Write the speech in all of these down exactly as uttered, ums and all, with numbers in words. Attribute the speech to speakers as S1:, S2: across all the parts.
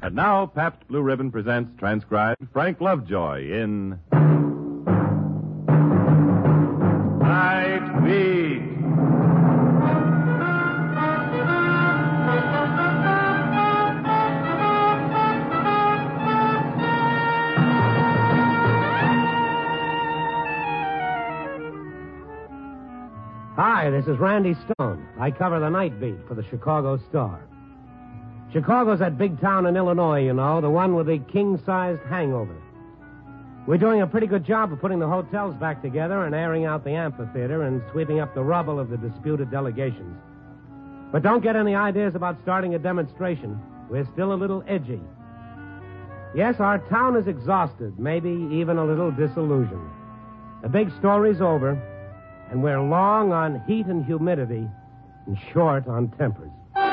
S1: And now, Pabst Blue Ribbon presents transcribed Frank Lovejoy in Night Beat.
S2: Hi, this is Randy Stone. I cover the Night Beat for the Chicago Star. Chicago's that big town in Illinois, you know, the one with the king-sized hangover. We're doing a pretty good job of putting the hotels back together and airing out the amphitheater and sweeping up the rubble of the disputed delegations. But don't get any ideas about starting a demonstration. We're still a little edgy. Yes, our town is exhausted, maybe even a little disillusioned. The big story's over, and we're long on heat and humidity and short on tempers.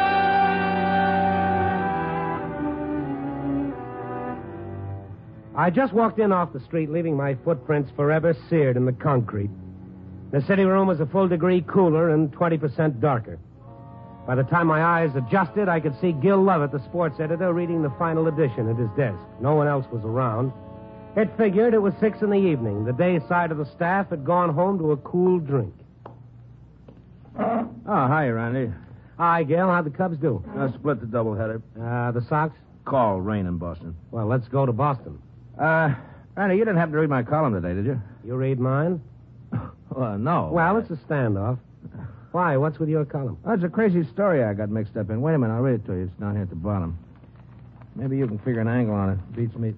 S2: I just walked in off the street, leaving my footprints forever seared in the concrete. The city room was a full degree cooler and twenty percent darker. By the time my eyes adjusted, I could see Gil Lovett, the sports editor, reading the final edition at his desk. No one else was around. It figured it was six in the evening. The day side of the staff had gone home to a cool drink.
S3: Oh, hi, Randy.
S2: Hi, Gil. How'd the Cubs do?
S3: Uh, split the doubleheader.
S2: Uh, the Sox?
S3: Call rain in Boston.
S2: Well, let's go to Boston.
S3: Uh, Randy, you didn't happen to read my column today, did you?
S2: You read mine?
S3: Well, no.
S2: Well, it's a standoff. Why? What's with your column?
S3: Oh, it's a crazy story I got mixed up in. Wait a minute, I'll read it to you. It's down here at the bottom. Maybe you can figure an angle on it. Beats me.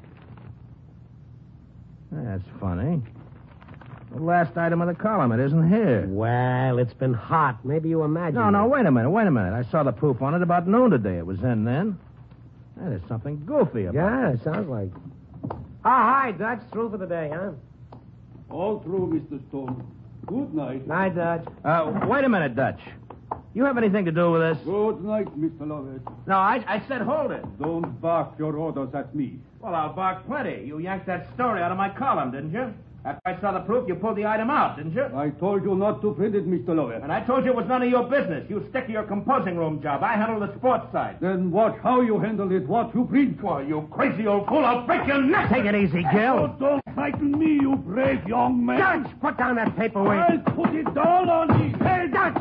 S3: That's funny. The last item of the column, it isn't here.
S2: Well, it's been hot. Maybe you imagine.
S3: No, no, wait a minute, wait a minute. I saw the proof on it about noon today. It was in then. Hey, there's something goofy about
S2: yeah,
S3: it.
S2: Yeah, it sounds like. Oh, hi, Dutch. Through for the day, huh?
S4: All through, Mister Stone. Good night.
S2: Night, Dutch.
S3: Uh, wait a minute, Dutch. You have anything to do with this?
S4: Good night, Mister Lovett.
S3: No, I, I said hold it.
S4: Don't bark your orders at me.
S3: Well, I'll bark plenty. You yanked that story out of my column, didn't you? After I saw the proof, you pulled the item out, didn't you?
S4: I told you not to print it, Mister Lovett.
S3: And I told you it was none of your business. You stick to your composing room job. I handle the sports side.
S4: Then watch how you handle it, what you print.
S3: Why, you crazy old fool, I'll break your neck.
S2: Take it easy, Gil.
S4: Oh, don't frighten me, you brave young man.
S2: Dutch, put down that paperweight.
S4: I'll put it down on his head.
S2: Dutch!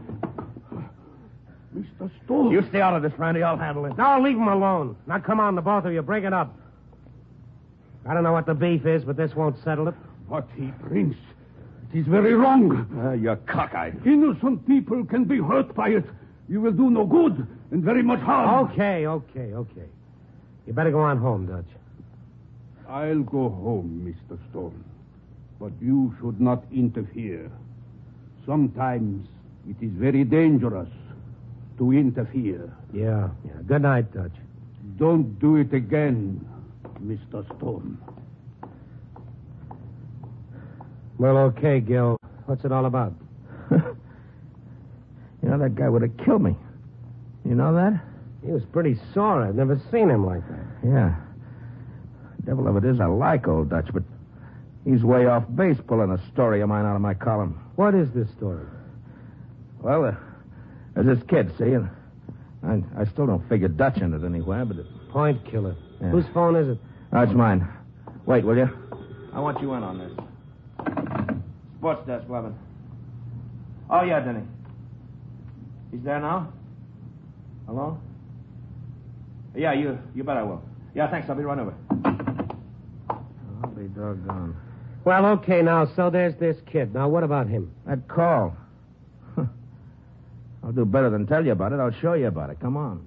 S4: Mister Stone.
S3: You stay out of this, Randy. I'll handle it.
S2: No, leave him alone. Now, come on, the both of you. Break it up. I don't know what the beef is, but this won't settle it.
S4: What he prints, it is very wrong.
S3: Uh, you're cockeyed.
S4: Innocent people can be hurt by it. You will do no good and very much harm.
S2: Okay, okay, okay. You better go on home, Dutch.
S4: I'll go home, Mister Stone. But you should not interfere. Sometimes it is very dangerous to interfere.
S2: Yeah, yeah. Good night, Dutch.
S4: Don't do it again, Mister Stone.
S2: Well, okay, Gil. What's it all about?
S3: You know, that guy would have killed me. You know that?
S2: He was pretty sore. I've never seen him like that.
S3: Yeah. Devil of it is, I like old Dutch, but he's way off base pulling a story of mine out of my column.
S2: What is this story?
S3: Well, uh, there's this kid, see, and I, I still don't figure Dutch in it anywhere, but... It...
S2: Point killer.
S3: Yeah.
S2: Whose phone is it?
S3: Oh, it's mine. Wait, will you? I want you in on this. Sports desk, Levin. Oh, yeah, Denny. He's there now? Hello? Yeah, you you bet I will. Yeah, thanks. I'll be right over. I'll be doggone.
S2: Well, okay, now, so there's this kid. Now, what about him?
S3: That call. I'll do better than tell you about it. I'll show you about it. Come on.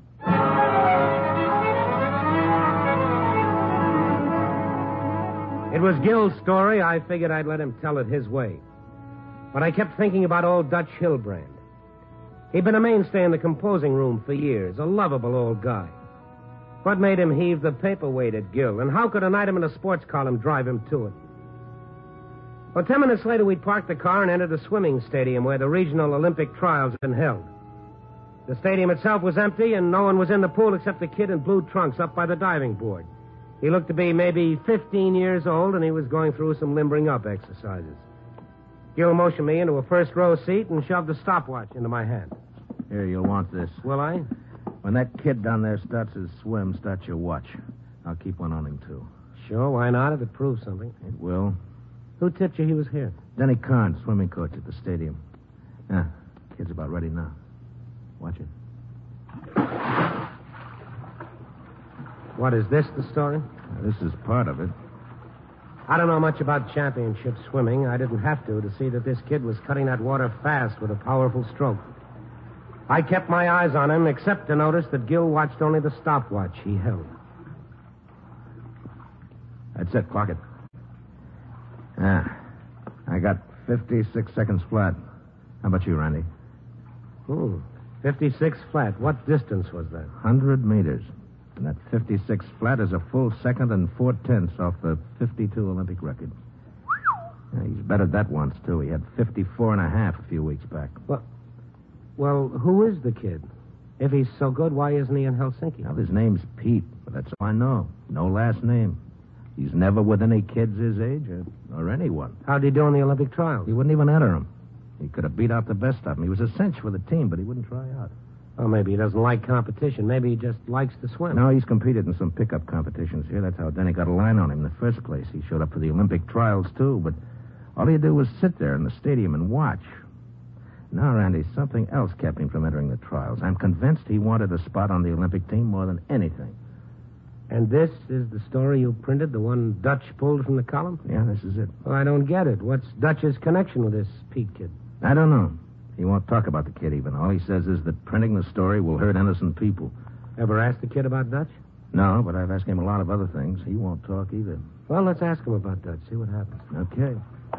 S2: It was Gil's story. I figured I'd let him tell it his way. But I kept thinking about old Dutch Hilbrand. He'd been a mainstay in the composing room for years, a lovable old guy. What made him heave the paperweight at Gil, and how could an item in a sports column drive him to it? Well, ten minutes later, we'd parked the car and entered the swimming stadium where the regional Olympic trials had been held. The stadium itself was empty, and no one was in the pool except the kid in blue trunks up by the diving board. He looked to be maybe fifteen years old, and he was going through some limbering up exercises. Gil motioned me into a first row seat and shoved a stopwatch into my hand.
S3: Here, you'll want this.
S2: Will I?
S5: When that kid down there starts his swim, start your watch. I'll keep one on him, too.
S2: Sure, why not, if it proves something.
S5: It will.
S2: Who tipped you he was here?
S5: Denny Carnes, swimming coach at the stadium. Yeah, kid's about ready now. Watch it.
S2: What, is this the story?
S5: Now, this is part of it.
S2: I don't know much about championship swimming. I didn't have to to see that this kid was cutting that water fast with a powerful stroke. I kept my eyes on him, except to notice that Gil watched only the stopwatch he held.
S5: That's it. Clock it. Ah, I got fifty-six seconds flat. How about you, Randy?
S2: Hmm. fifty-six flat. What distance was that?
S5: one hundred meters. And that fifty-six flat is a full second and four-tenths off the fifty-two Olympic record. Yeah, he's bettered that once, too. He had fifty-four and a half a few weeks back.
S2: Well, well, who is the kid? If he's so good, why isn't he in Helsinki?
S5: Now, his name's Pete, but that's all I know. No last name. He's never with any kids his age or, or anyone.
S2: How'd he do in the Olympic trials?
S5: He wouldn't even enter them. He could have beat out the best of them. He was a cinch for the team, but he wouldn't try out.
S2: Well, maybe he doesn't like competition. Maybe he just likes to swim.
S5: No, he's competed in some pickup competitions here. That's how Denny got a line on him in the first place. He showed up for the Olympic trials, too, but all he'd do was sit there in the stadium and watch. Now, Randy, something else kept him from entering the trials. I'm convinced he wanted a spot on the Olympic team more than anything.
S2: And this is the story you printed, the one Dutch pulled from the column?
S5: Yeah, this is it.
S2: Well, I don't get it. What's Dutch's connection with this Pete kid?
S5: I don't know. He won't talk about the kid even. All he says is that printing the story will hurt innocent people.
S2: Ever asked the kid about Dutch?
S5: No, but I've asked him a lot of other things. He won't talk either.
S2: Well, let's ask him about Dutch. See what happens.
S5: Okay.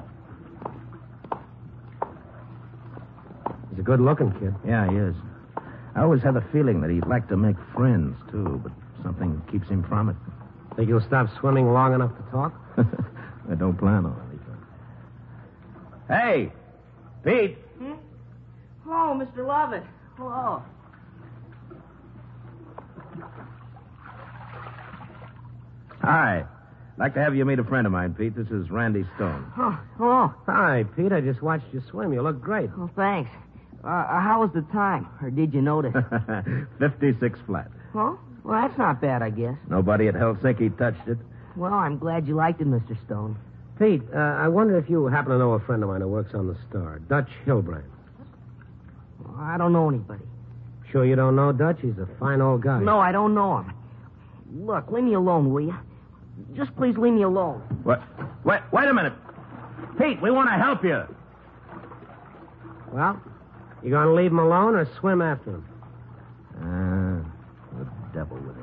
S2: He's a good-looking kid.
S5: Yeah, he is. I always had the feeling that he'd like to make friends, too, but something keeps him from it.
S2: Think he'll stop swimming long enough to talk?
S5: I don't plan on anything. Hey, Pete.
S6: Hmm? Hello, Mister Lovett. Hello.
S5: Hi. I'd like to have you meet a friend of mine, Pete. This is Randy Stone.
S6: Oh, hello.
S2: Hi, Pete. I just watched you swim. You look great.
S6: Oh, thanks. Uh, how was the time? Or did you notice?
S5: fifty-six flat.
S6: Huh? Well, that's not bad, I guess.
S5: Nobody at Helsinki touched it.
S6: Well, I'm glad you liked it, Mister Stone.
S2: Pete, uh, I wonder if you happen to know a friend of mine who works on the Star, Dutch Hilbrand.
S6: Well, I don't know anybody.
S2: Sure you don't know Dutch? He's a fine old guy.
S6: No, I don't know him. Look, leave me alone, will you? Just please leave me alone.
S5: What? Wait, wait a minute. Pete, we want to help you.
S2: Well, you going to leave him alone or swim after him?
S5: Ah, the devil with him.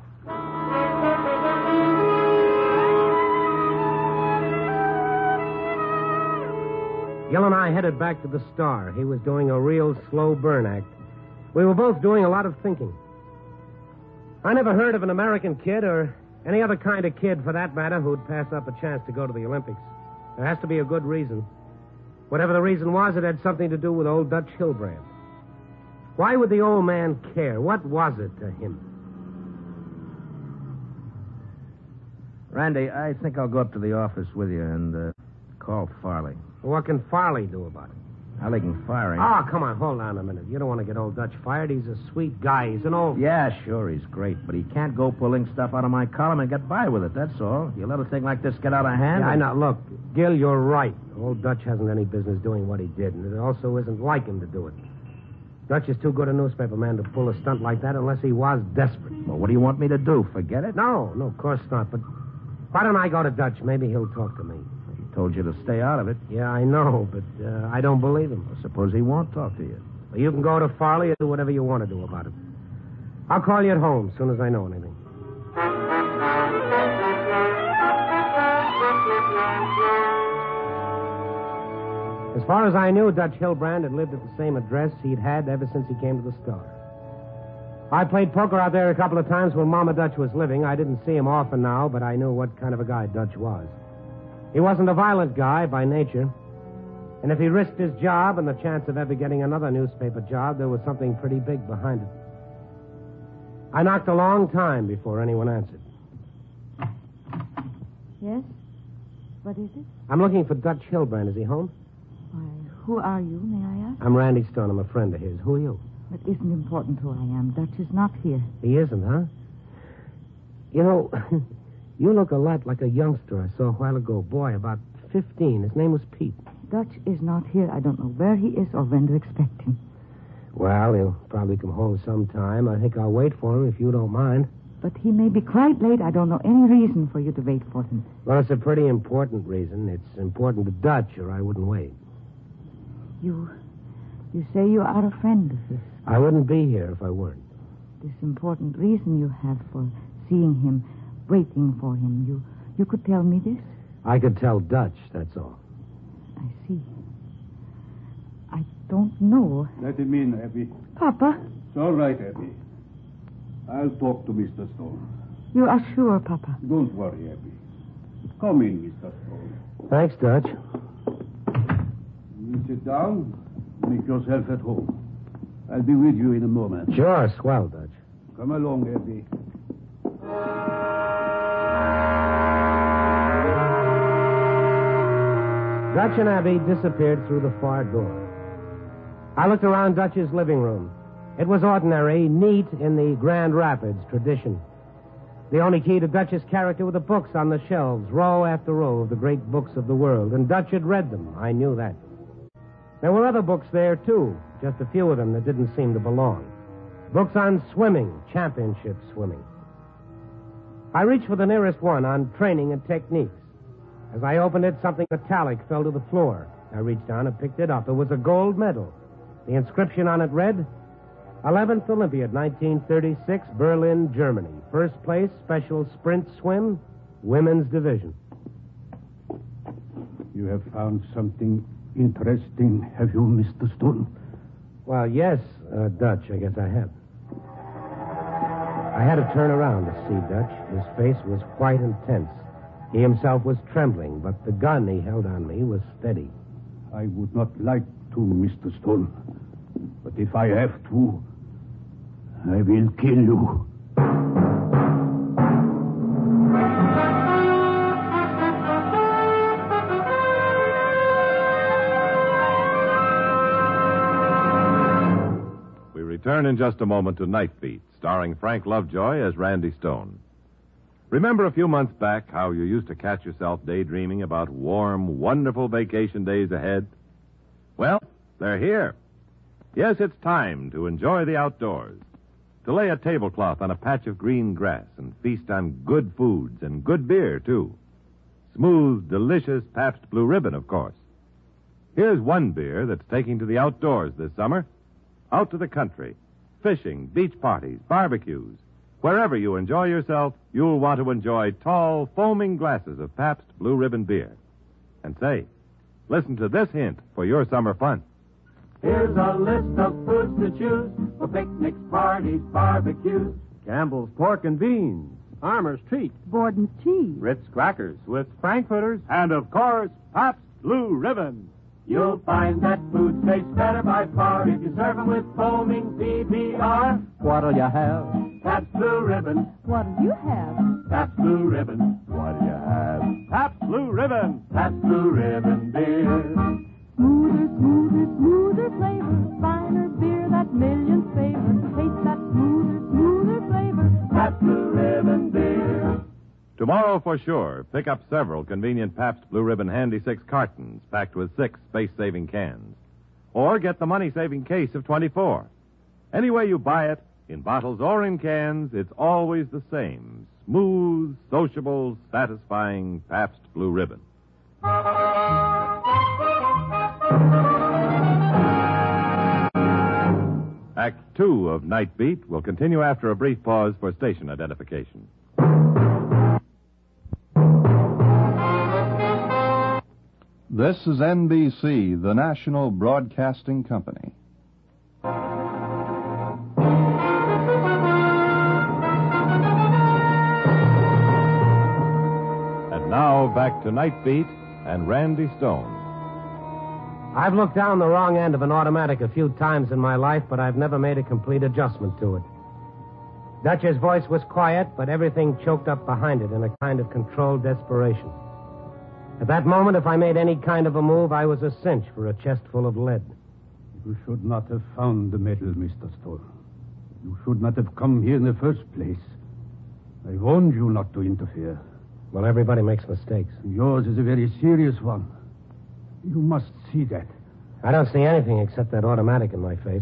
S2: Gil and I headed back to the Star. He was doing a real slow burn act. We were both doing a lot of thinking. I never heard of an American kid, or any other kind of kid for that matter, who'd pass up a chance to go to the Olympics. There has to be a good reason. Whatever the reason was, it had something to do with old Dutch Hilbrand. Why would the old man care? What was it to him?
S5: Randy, I think I'll go up to the office with you and uh, call Farley.
S2: What can Farley do about it?
S5: How they can fire him.
S2: Oh, come on, hold on a minute. You don't want to get old Dutch fired. He's a sweet guy. He's an old...
S5: Yeah, sure, he's great, but he can't go pulling stuff out of my column and get by with it, that's all. You let a thing like this get out of hand...
S2: Yeah, I
S5: and...
S2: know. Look, Gil, you're right. Old Dutch hasn't any business doing what he did, and it also isn't like him to do it. Dutch is too good a newspaper man to pull a stunt like that unless he was desperate.
S5: Well, what do you want me to do, forget it?
S2: No, no, of course not, but why don't I go to Dutch? Maybe he'll talk to me.
S5: He told you to stay out of it.
S2: Yeah, I know, but uh, I don't believe him.
S5: Well, suppose he won't talk to you.
S2: Well, you can go to Farley or do whatever you want to do about it. I'll call you at home as soon as I know anything. As far as I knew, Dutch Hilbrand had lived at the same address he'd had ever since he came to the Star. I played poker out there a couple of times when Mama Dutch was living. I didn't see him often now, but I knew what kind of a guy Dutch was. He wasn't a violent guy by nature. And if he risked his job and the chance of ever getting another newspaper job, there was something pretty big behind it. I knocked a long time before anyone answered.
S7: Yes? What is it?
S2: I'm looking for Dutch Hilbrand. Is he home?
S7: Why, who are you, may I ask?
S2: I'm Randy Stone. I'm a friend of his. Who are you?
S7: It isn't important who I am. Dutch is not here.
S2: He isn't, huh? You know, you look a lot like a youngster I saw a while ago. Boy, about fifteen. His name was Pete.
S7: Dutch is not here. I don't know where he is or when to expect him.
S2: Well, he'll probably come home sometime. I think I'll wait for him if you don't mind.
S7: But he may be quite late. I don't know any reason for you to wait for him.
S2: Well, it's a pretty important reason. It's important to Dutch, or I wouldn't wait.
S7: You... You say you are a friend of his.
S2: I wouldn't be here if I weren't.
S7: This important reason you have for seeing him, waiting for him, you you could tell me this?
S2: I could tell Dutch, that's all.
S7: I see. I don't know.
S4: Let him in, Abby.
S7: Papa,
S4: It's all right, Abby. I'll talk to Mister Stone.
S7: you are sure, Papa?
S4: Don't worry, Abby. Come in, Mister Stone.
S2: Thanks, Dutch.
S4: You sit down. Make yourself at home. I'll be with you in a moment.
S2: Sure, swell, Dutch.
S4: Come along, Abby.
S2: Dutch and Abby disappeared through the far door. I looked around Dutch's living room. It was ordinary, neat in the Grand Rapids tradition. The only key to Dutch's character were the books on the shelves, row after row of the great books of the world, and Dutch had read them. I knew that. There were other books there, too, just a few of them that didn't seem to belong. Books on swimming, championship swimming. I reached for the nearest one on training and techniques. As I opened it, something metallic fell to the floor. I reached down and picked it up. It was a gold medal. The inscription on it read, eleventh Olympiad, nineteen thirty-six, Berlin, Germany. First place, special sprint swim, women's division.
S4: You have found something interesting, have you, Mister Stone?
S2: Well, yes, uh, Dutch, I guess I have. I had to turn around to see Dutch. His face was white and tense. He himself was trembling, but the gun he held on me was steady.
S4: I would not like to, Mister Stone. But if I have to, I will kill you.
S1: We return in just a moment to Night Beat, starring Frank Lovejoy as Randy Stone. Remember a few months back how you used to catch yourself daydreaming about warm, wonderful vacation days ahead? Well, they're here. Yes, it's time to enjoy the outdoors, to lay a tablecloth on a patch of green grass and feast on good foods and good beer, too. Smooth, delicious Pabst Blue Ribbon, of course. Here's one beer that's taking to the outdoors this summer. Out to the country, fishing, beach parties, barbecues. Wherever you enjoy yourself, you'll want to enjoy tall, foaming glasses of Pabst Blue Ribbon beer. And say, listen to this hint for your summer fun.
S8: Here's a list of foods to choose for picnics, parties, barbecues.
S3: Campbell's Pork and Beans, Armour's Treat,
S7: Borden's cheese.
S3: Ritz Crackers with Frankfurters, and, of course, Pabst Blue Ribbon.
S8: You'll find that food tastes better by far if you serve them with foaming P B R.
S3: What'll you have?
S8: Pabst Blue Ribbon.
S7: What'll you have?
S8: Pabst Blue Ribbon.
S3: What'll you have? Pabst Blue Ribbon.
S8: Pabst Blue Ribbon beer.
S7: Smoother, smoother, smoother flavor. Finer beer that millions favor. Taste that smoother, smoother flavor.
S8: Pabst Blue Ribbon beer.
S1: Tomorrow, for sure, pick up several convenient Pabst Blue Ribbon Handy Six cartons packed with six space-saving cans. Or get the money-saving case of twenty-four. Any way you buy it, in bottles or in cans, it's always the same. Smooth, sociable, satisfying Pabst Blue Ribbon. Act two of Night Beat will continue after a brief pause for station identification.
S9: This is N B C, the national broadcasting company.
S1: And now back to Night Beat and Randy Stone.
S2: I've looked down the wrong end of an automatic a few times in my life, but I've never made a complete adjustment to it. Dutch's voice was quiet, but everything choked up behind it in a kind of controlled desperation. At that moment, if I made any kind of a move, I was a cinch for a chest full of lead.
S4: It You should not have found the medal, Mister Stone. You should not have come here in the first place. I warned you not to interfere.
S2: Well, everybody makes mistakes.
S4: Yours is a very serious one. You must see that.
S2: I don't see anything except that automatic in my face.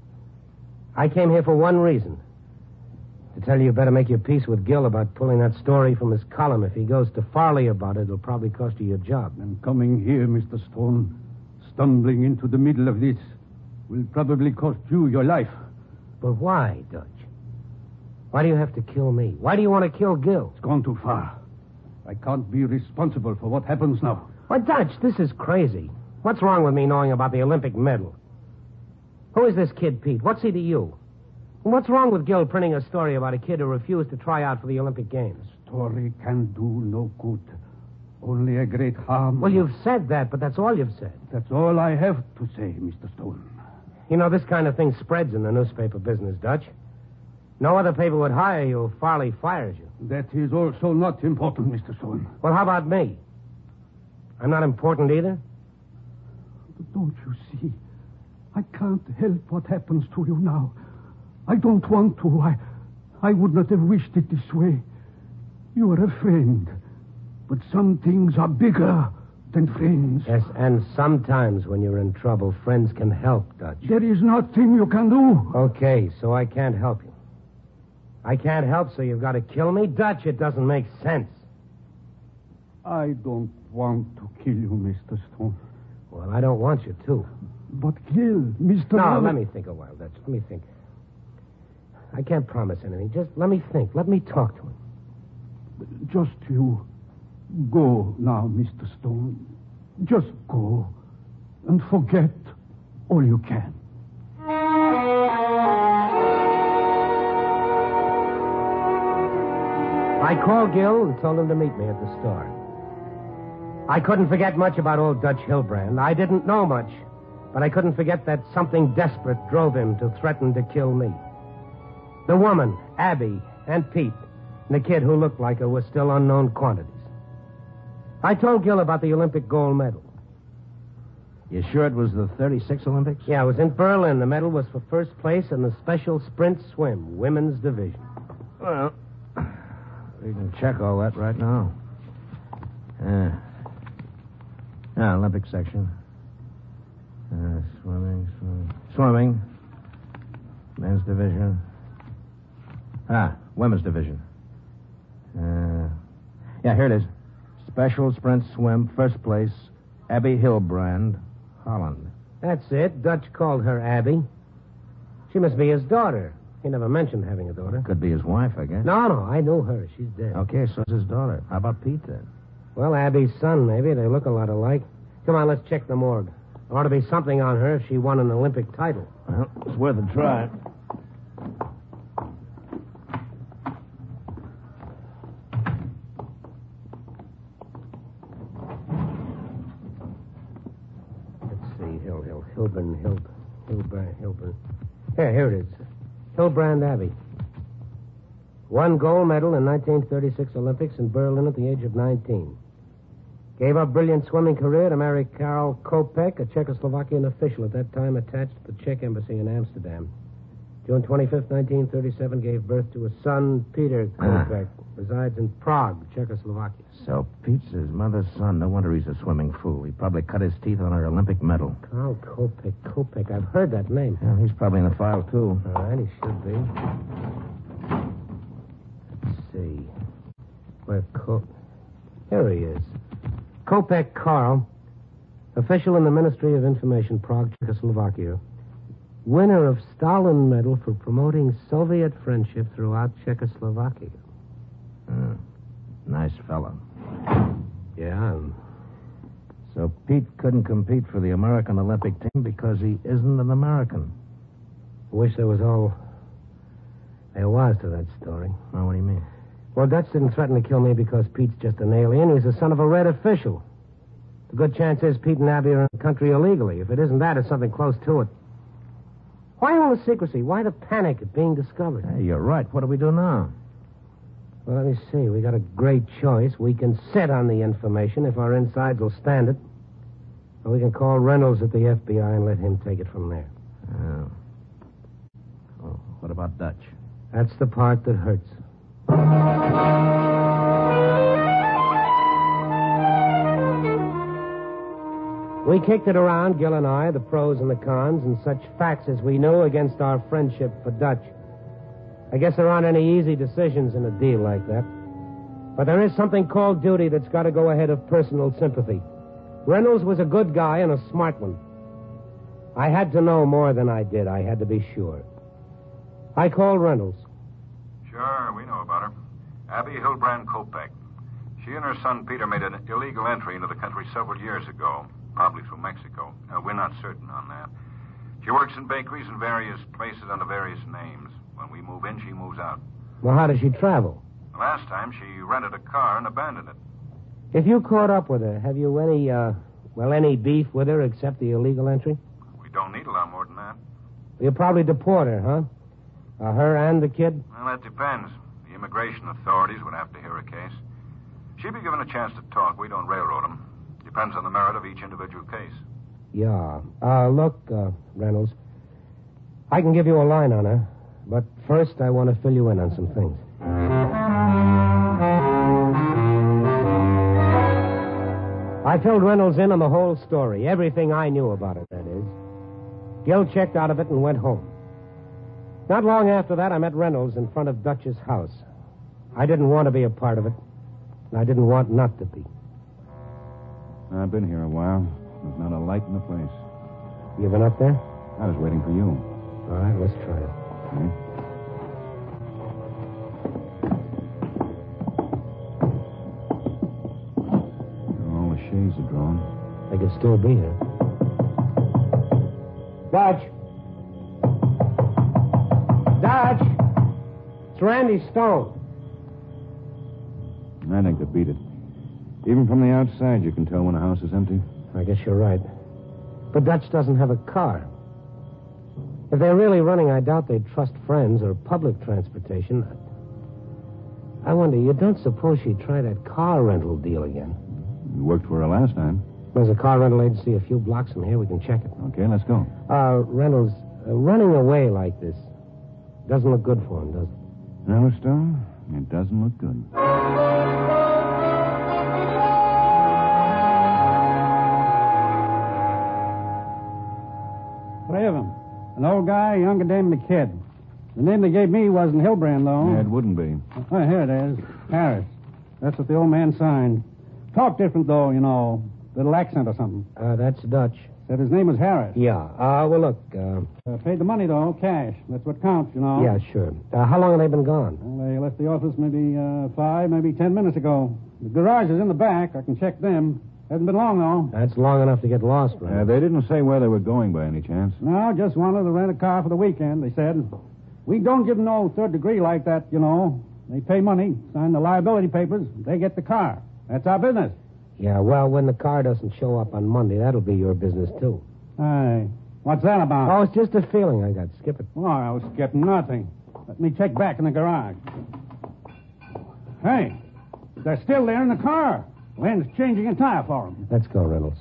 S2: I came here for one reason. To tell you you better make your peace with Gil about pulling that story from his column. If he goes to Farley about it, it'll probably cost you your job.
S4: And coming here, Mister Stone, stumbling into the middle of this, will probably cost you your life.
S2: But why, Dutch? Why do you have to kill me? Why do you want to kill Gil?
S4: It's gone too far. I can't be responsible for what happens now.
S2: Why, Dutch, this is crazy. What's wrong with me knowing about the Olympic medal? Who is this kid, Pete? What's he to you? And what's wrong with Gil printing a story about a kid who refused to try out for the Olympic Games?
S4: Story can do no good. Only a great harm.
S2: Well, you've said that, but that's all you've said.
S4: That's all I have to say, Mister Stone.
S2: You know, this kind of thing spreads in the newspaper business, Dutch. No other paper would hire you if Farley fires you.
S4: That is also not important, Mister Stone.
S2: Well, how about me? I'm not important either?
S4: But don't you see? I can't help what happens to you now. I don't want to. I, I would not have wished it this way. You are a friend. But some things are bigger than friends.
S2: Yes, and sometimes when you're in trouble, friends can help, Dutch.
S4: There is nothing you can do.
S2: Okay, so I can't help you. I can't help, so you've got to kill me? Dutch, it doesn't make sense.
S4: I don't want to kill you, Mister Stone.
S2: Well, I don't want you to.
S4: But Gil, Mister
S2: No,
S4: Stone...
S2: let me think a while, Dutch. Let me think. I can't promise anything. Just let me think. Let me talk to him.
S4: Just you. Go now, Mister Stone. Just go. And forget all you can.
S2: I called Gil and told him to meet me at the store. I couldn't forget much about old Dutch Hilbrand. I didn't know much, but I couldn't forget that something desperate drove him to threaten to kill me. The woman, Abby, and Pete, and the kid who looked like her were still unknown quantities. I told Gil about the Olympic gold medal.
S5: You sure it was the thirty-six Olympics?
S2: Yeah, it was in Berlin. The medal was for first place in the special sprint swim, women's division.
S5: Well, we can check all that right now. Uh, ah, Olympic section. Uh, swimming, swimming. Swimming. Men's division. Ah, women's division. Uh, yeah, here it is. Special sprint swim, first place, Abby Hilbrand, Holland.
S2: That's it. Dutch called her Abby. She must be his daughter. He never mentioned having a daughter.
S5: Could be his wife, I guess.
S2: No, no, I knew her. She's dead.
S5: Okay, so's his daughter. How about Pete, then?
S2: Well, Abby's son, maybe. They look a lot alike. Come on, let's check the morgue. There ought to be something on her if she won an Olympic title.
S5: Well, it's worth a try.
S2: Let's see. Hill, Hill, Hilburn, Hill, Hilburn, Hilburn. Here, here it is. Hilbrand Abbey. Won gold medal in nineteen thirty-six Olympics in Berlin at the age of nineteen. Gave up brilliant swimming career to marry Karl Kopek, a Czechoslovakian official at that time attached to the Czech embassy in Amsterdam. June twenty-fifth, nineteen thirty-seven, gave birth to a son, Peter Kopek. Resides in Prague, Czechoslovakia.
S5: So Pete's his mother's son. No wonder he's a swimming fool. He probably cut his teeth on her Olympic medal.
S2: Karl Kopek, Kopek. I've heard that name.
S5: Yeah, he's probably in the file, too.
S2: All right, he should be. Let's see. Where Co... Here he is. Kopek Karl, official in the Ministry of Information, Prague, Czechoslovakia. Winner of Stalin Medal for promoting Soviet friendship throughout Czechoslovakia.
S5: Uh, nice fellow.
S2: Yeah. Um,
S5: so Pete couldn't compete for the American Olympic team because he isn't an American.
S2: I wish there was all there was to that story.
S5: Well, what do you mean?
S2: Well, Dutch didn't threaten to kill me because Pete's just an alien. He's the son of a red official. The good chance is Pete and Abby are in the country illegally. If it isn't that, it's something close to it. Why all the secrecy? Why the panic at being discovered?
S5: Hey, you're right. What do we do now?
S2: Well, let me see. We got a great choice. We can sit on the information if our insides will stand it. Or we can call Reynolds at the F B I and let him take it from there.
S5: Oh. Oh, what about Dutch?
S2: That's the part that hurts. We kicked it around, Gil and I, the pros and the cons, and such facts as we knew against our friendship for Dutch. I guess there aren't any easy decisions in a deal like that. But there is something called duty that's got to go ahead of personal sympathy. Reynolds was a good guy and a smart one. I had to know more than I did. I had to be sure. I called Reynolds.
S10: Sure, we know about her. Abby Hilbrand Kopek. She and her son Peter made an illegal entry into the country several years ago, probably through Mexico. Uh, we're not certain on that. She works in bakeries in various places under various names. When we move in, she moves out.
S2: Well, how does she travel?
S10: The last time, she rented a car and abandoned it.
S2: If you caught up with her, have you any, uh, well, any beef with her except the illegal entry?
S10: We don't need a lot more than that.
S2: You'll probably deport her, huh? Uh, her and the kid?
S10: Well, that depends. The immigration authorities would have to hear a case. She'd be given a chance to talk. We don't railroad them. Depends on the merit of each individual case.
S2: Yeah. Uh, look, uh, Reynolds, I can give you a line on her, but first I want to fill you in on some things. I filled Reynolds in on the whole story, everything I knew about it, that is. Gil checked out of it and went home. Not long after that, I met Reynolds in front of Dutch's house. I didn't want to be a part of it, and I didn't want not to be.
S11: I've been here a while. There's not a light in the place.
S2: You been up there?
S11: I was waiting for you.
S2: All right, let's try it.
S11: Okay. All the shades are drawn.
S2: They could still be here. Dutch! Dutch! It's Randy Stone.
S11: I think they beat it. Even from the outside, you can tell when a house is empty.
S2: I guess you're right. But Dutch doesn't have a car. If they're really running, I doubt they'd trust friends or public transportation. I wonder, you don't suppose she'd try that car rental deal again?
S11: You worked for her last time.
S2: There's a car rental agency a few blocks from here. We can check it.
S11: Okay, let's go.
S2: Uh, Reynolds, uh, running away like this doesn't look good for him, does it?
S11: No, Stone, it doesn't look good.
S4: Three of them. An old guy, a younger dame, and a kid. The name they gave me wasn't Hilbrand, though.
S11: Yeah, it wouldn't be.
S4: Oh, here it is. Harris. That's what the old man signed. Talk different, though, you know. Little accent or something.
S2: Uh, that's Dutch.
S4: Said his name was Harris.
S2: Yeah. Uh, well, look. Uh...
S4: Uh, paid the money, though, cash. That's what counts, you know.
S2: Yeah, sure. Uh, how long have they been gone?
S4: Well, they left the office maybe uh, five, maybe ten minutes ago. The garage is in the back. I can check them. Hasn't been long, though.
S2: That's long enough to get lost, right?
S11: Uh, they didn't say where they were going by any chance.
S4: No, just wanted to rent a car for the weekend, they said. We don't give them no third degree like that, you know. They pay money, sign the liability papers, they get the car. That's our business.
S2: Yeah, well, when the car doesn't show up on Monday, that'll be your business, too.
S4: Aye. What's that about?
S2: Oh, it's just a feeling I got. Skip it.
S4: Oh, I was skipping nothing. Let me check back in the garage. Hey, they're still there in the car. Len's changing a tire for them.
S2: Let's go, Reynolds.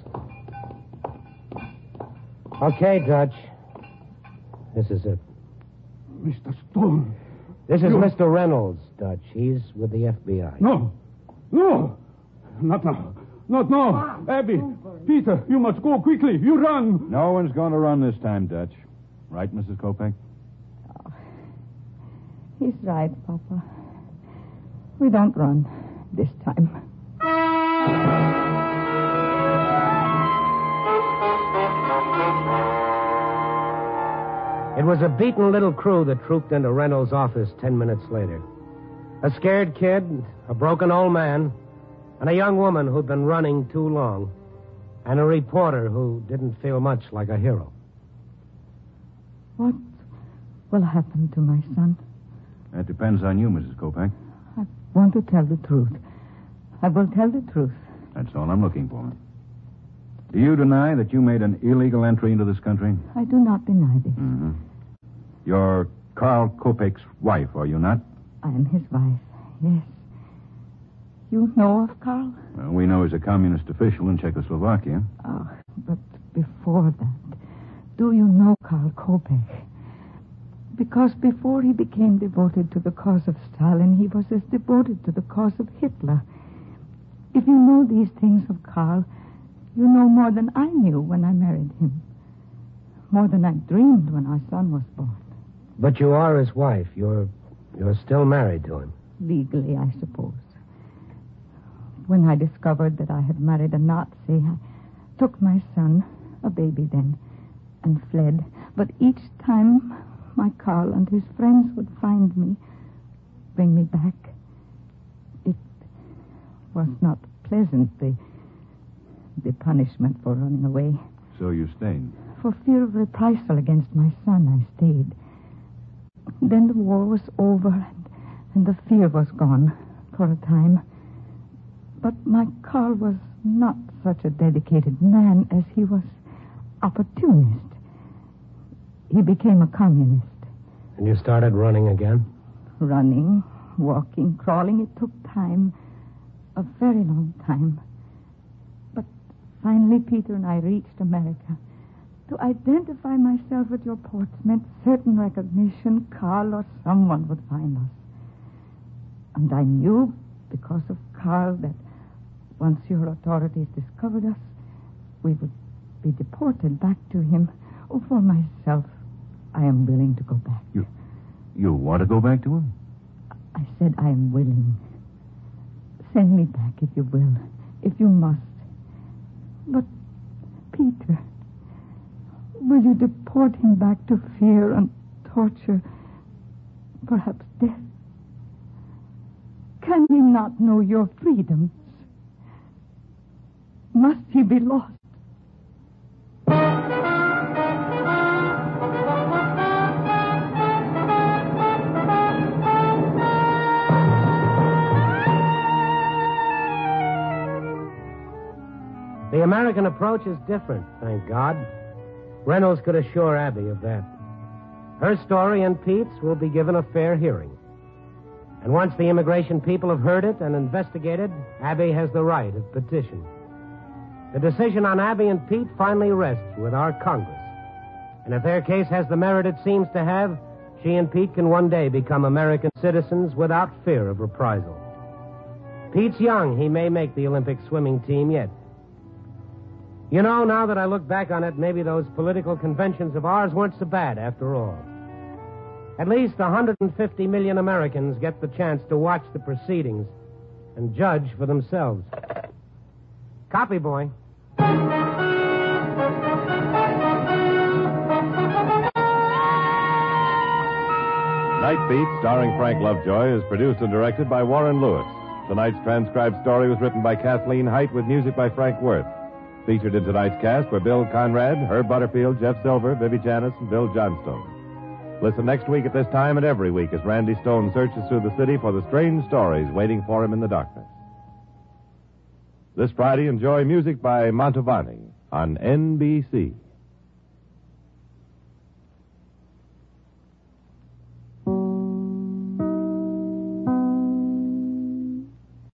S2: Okay, Dutch. This is it.
S4: Mister Stone.
S2: This is
S4: you...
S2: Mister Reynolds, Dutch. He's with the F B I.
S4: No. No. Not now. Not now. Abby. Peter, you must go quickly. You run.
S11: No one's going to run this time, Dutch. Right, Missus Kopek?
S12: Oh, he's right, Papa. We don't run this time.
S2: It was a beaten little crew that trooped into Reynolds' office ten minutes later. A scared kid, a broken old man, and a young woman who'd been running too long, and a reporter who didn't feel much like a hero.
S12: What will happen to my son?
S11: That depends on you, Missus Kopek.
S12: I want to tell the truth. I will tell the truth.
S11: That's all I'm looking for. Do you deny that you made an illegal entry into this country?
S12: I do not deny this.
S11: Mm-hmm. You're Carl Kopek's wife, are you not?
S12: I am his wife, yes. You know of Carl?
S11: Well, we know he's a communist official in Czechoslovakia.
S12: Oh, but before that, Do you know Karl Kopech? Because before he became devoted to the cause of Stalin, he was as devoted to the cause of Hitler. If you know these things of Karl, you know more than I knew when I married him. More than I dreamed when our son was born.
S2: But you are his wife. You're you're still married to him.
S12: Legally, I suppose. When I discovered that I had married a Nazi, I took my son, a baby then, and fled. But each time my Karl and his friends would find me, bring me back. It was not pleasant, the, the punishment for running away.
S11: So you stayed?
S12: For fear of reprisal against my son, I stayed. Then the war was over, and, and the fear was gone for a time. But my Karl was not such a dedicated man as he was opportunist. He became a communist.
S2: And you started running again?
S12: Running, walking, crawling. It took time, a very long time. But finally, Peter and I reached America. To identify myself at your ports meant certain recognition. Karl or someone would find us. And I knew, because of Karl, that once your authorities discovered us, we would be deported back to him. Oh, for myself, I am willing to go back.
S11: You, you want to go back to him?
S12: I said I am willing. Send me back if you will, if you must. But, Peter, will you deport him back to fear and torture, perhaps death? Can he not know your freedoms? Must he be lost?
S2: The American approach is different, thank God. Reynolds could assure Abby of that. Her story and Pete's will be given a fair hearing. And once the immigration people have heard it and investigated, Abby has the right of petition. The decision on Abby and Pete finally rests with our Congress. And if their case has the merit it seems to have, she and Pete can one day become American citizens without fear of reprisal. Pete's young. He may make the Olympic swimming team yet. You know, now that I look back on it, maybe those political conventions of ours weren't so bad after all. At least one hundred fifty million Americans get the chance to watch the proceedings and judge for themselves. Copy, boy.
S1: Night Beat, starring Frank Lovejoy, is produced and directed by Warren Lewis. Tonight's transcribed story was written by Kathleen Height with music by Frank Worth. Featured in tonight's cast were Bill Conrad, Herb Butterfield, Jeff Silver, Vivi Janis, and Bill Johnstone. Listen next week at this time and every week as Randy Stone searches through the city for the strange stories waiting for him in the darkness. This Friday, enjoy music by Mantovani on N B C.